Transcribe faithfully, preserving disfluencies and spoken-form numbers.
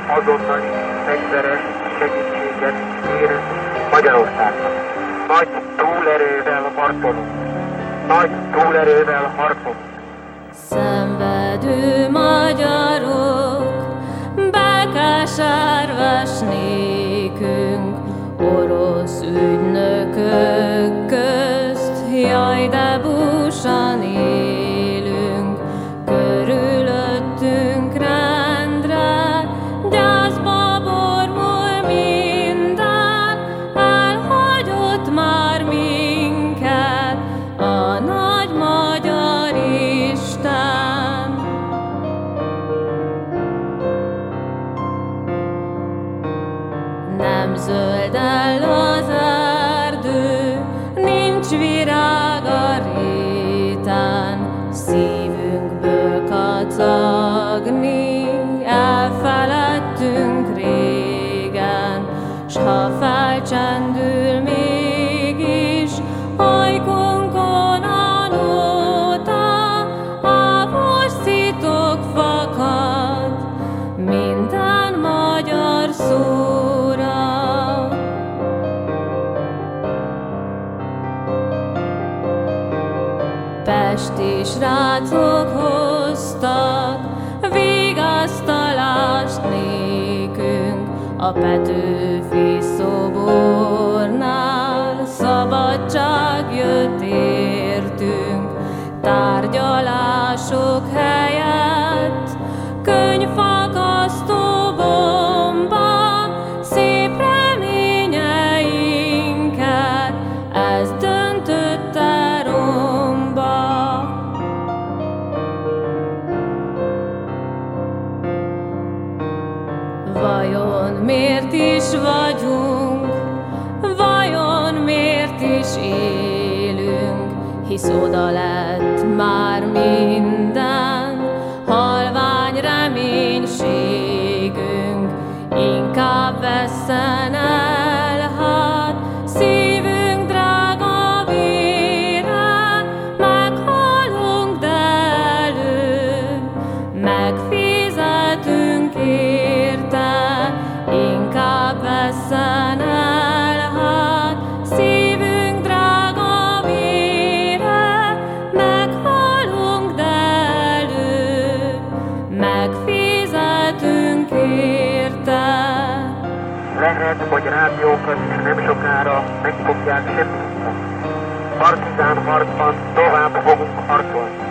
azonnali fegyveres segítséget kérünk Magyarországnak. Nagy túlerővel harcolunk. Nagy túlerővel harcolunk. Szenvedő magyarok, Békásárvás nékünk, orosz ügynökök közt, jaj, de búsan élünk, körülöttünk rendre, gyászba borul minden, elhagyott már minket a nagy magyar Isten. Nem zöld el az erdő, nincs virág a réten, szívünkből kacagni elfeledtünk régen, s ha felcsendül mégis ajkunkon a nóta, ávos szitok fakad minden magyar szóra. Pesti srácok hoztak vigasztalást nékünk, a Petőfi szobornál szabadság jött értünk, tárgyalások helyett könyvfakasztó bomba, szép reményeinket ez döntötte romba. Vajon miért is vagyunk, vajon miért is élünk, hisz oda lett már minden halvány reménységünk, inkább vesszen el hát szívünk drága vére, meghalunk, de előbb megfizetünk érte, inkább vesszen el hát szívünk drága vére, meghalunk, de előbb megfizetünk érte. Lehet, hogy rádiókat nem sokára meg fogják semmisíteni. Partizán harcban tovább fogunk harcolni.